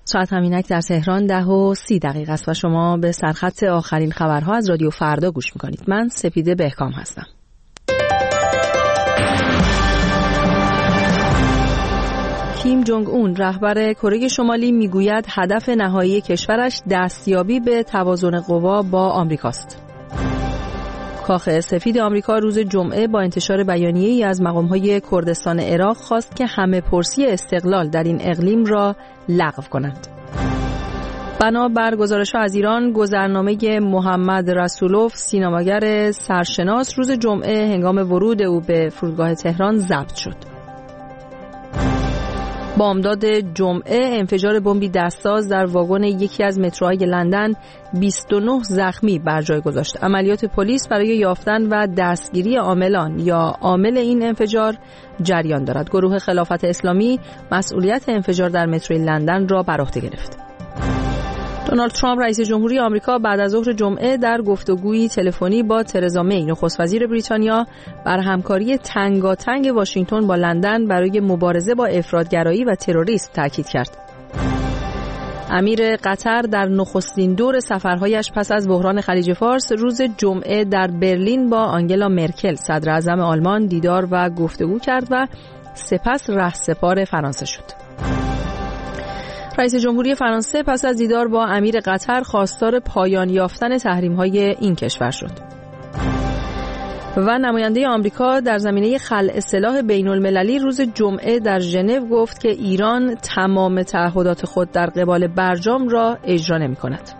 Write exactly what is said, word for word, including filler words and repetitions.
ساعت همینک در تهران ده و سی دقیقه است و شما به سرخط آخرین خبرها از رادیو فردا گوش میکنید. من سپیده بهکام هستم. کیم جونگ اون رهبر کره شمالی میگوید هدف نهایی کشورش دستیابی به توازن قوا با آمریکاست. کاخ سفید آمریکا روز جمعه با انتشار بیانیه‌ای از مقام‌های کردستان عراق خواست که همه پرسی استقلال در این اقلیم را لغو کنند. بنا بر گزارش‌ها از ایران، گذرنامه محمد رسولوف سینماگر سرشناس روز جمعه هنگام ورود او به فرودگاه تهران ضبط شد. بامداد جمعه انفجار بمبی دستساز در واگن یکی از متروهای لندن بیست و نه زخمی بر جای گذاشت. عملیات پلیس برای یافتن و دستگیری عاملان یا عامل این انفجار جریان دارد. گروه خلافت اسلامی مسئولیت انفجار در متروی لندن را بر عهده گرفت. دونالد ترامپ رئیس جمهوری آمریکا بعد از ظهر جمعه در گفتگویی تلفنی با ترزا می نخست وزیر بریتانیا بر همکاری تنگاتنگ واشنگتن با لندن برای مبارزه با افراطگرایی و تروریسم تاکید کرد. امیر قطر در نخستین دور سفرهایش پس از بحران خلیج فارس روز جمعه در برلین با آنگلا مرکل صدر اعظم آلمان دیدار و گفتگو کرد و سپس رهسپار فرانسه شد. رئیس جمهوری فرانسه پس از دیدار با امیر قطر خواستار پایان یافتن تحریم‌های این کشور شد. و نماینده آمریکا در زمینه خلع سلاح بین‌المللی روز جمعه در ژنو گفت که ایران تمام تعهدات خود در قبال برجام را اجرا نمی‌کند.